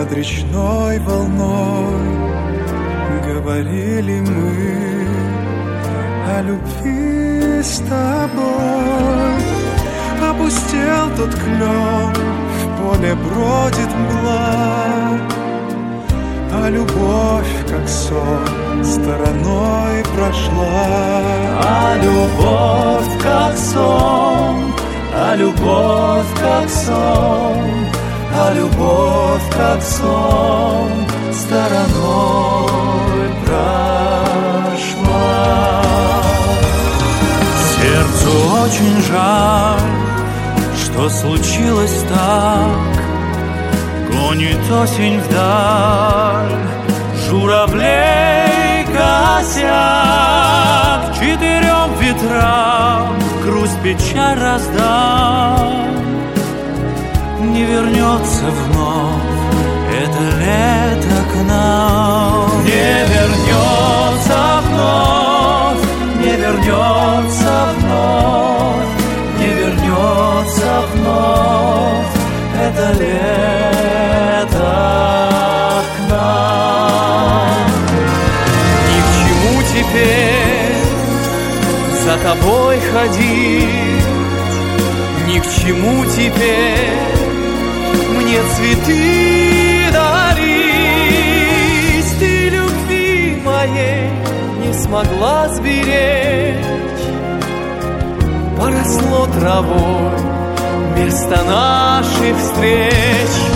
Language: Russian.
над речной волной говорили мы о любви с тобой. Опустел тот клен, в поле бродит мгла, а любовь, как сон, стороной прошла. А любовь, как сон, а любовь, как сон, а любовь, как сон, стороной прошла. Сердцу очень жаль, что случилось так. Гонит осень вдаль, журавлей косяк. Четырем ветрам грусть, печаль раздам. Не вернется вновь это лето к нам. Не вернется вновь, не вернется вновь, не вернется вновь это лето к нам. Ни к чему теперь за тобой ходить, ни к чему теперь мне цветы дарить. Ты любви моей не смогла сберечь, поросло травой место наших встреч.